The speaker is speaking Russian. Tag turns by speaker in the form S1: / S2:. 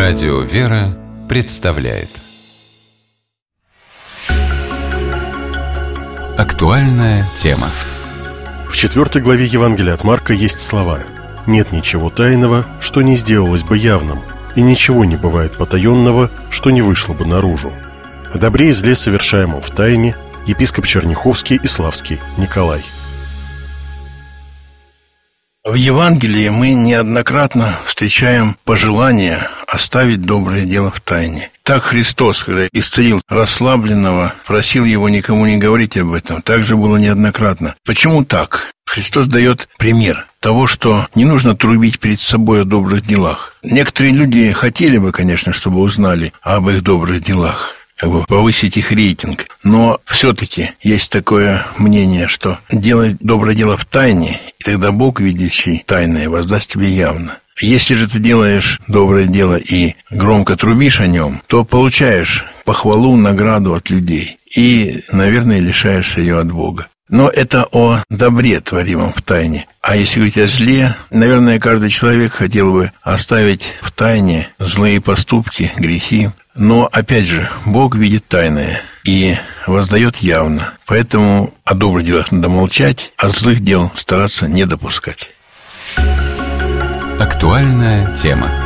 S1: Радио «Вера» представляет актуальная тема.
S2: В 4 главе Евангелия от Марка есть слова: «Нет ничего тайного, что не сделалось бы явным, и ничего не бывает потаенного, что не вышло бы наружу». О добре и зле, совершаемом в тайне, епископ Черняховский и Славский Николай.
S3: В Евангелии мы неоднократно встречаем пожелание оставить доброе дело в тайне. Так Христос, когда исцелил расслабленного, просил его никому не говорить об этом. Так же было неоднократно. Почему так? Христос дает пример того, что не нужно трубить перед собой о добрых делах. Некоторые люди хотели бы, конечно, чтобы узнали об их добрых делах, повысить их рейтинг. Но все-таки есть такое мнение, что делай доброе дело в тайне, и тогда Бог, видящий тайное, воздаст тебе явно. Если же ты делаешь доброе дело и громко трубишь о нем, то получаешь похвалу, награду от людей и, наверное, лишаешься ее от Бога. Но это о добре, творимом в тайне. А если говорить о зле, наверное, каждый человек хотел бы оставить в тайне злые поступки, грехи. Но, опять же, Бог видит тайное и воздает явно. Поэтому о добрых делах надо молчать, а злых дел стараться не допускать.
S1: Актуальная тема.